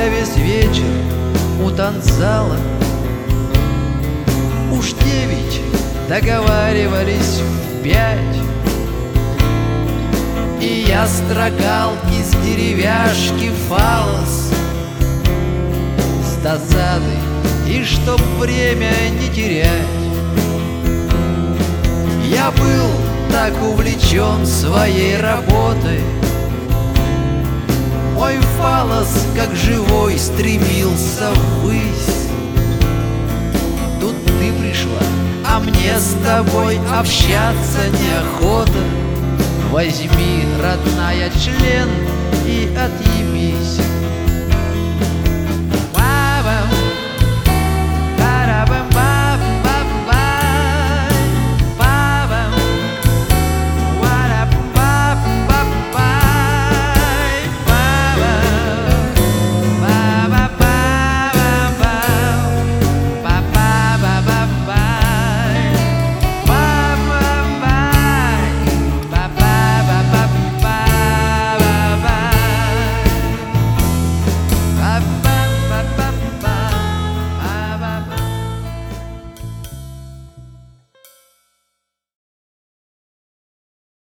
я весь вечер у танцзала. Уж 9 договаривались в 5, и я строгал из деревяшки фалос с досадой, и чтоб время не терять. Я был так увлечен своей работой, мой фалос, как живой, стремился ввысь. Тут ты пришла, а мне с тобой общаться неохота. Возьми, родная, член и отъебись.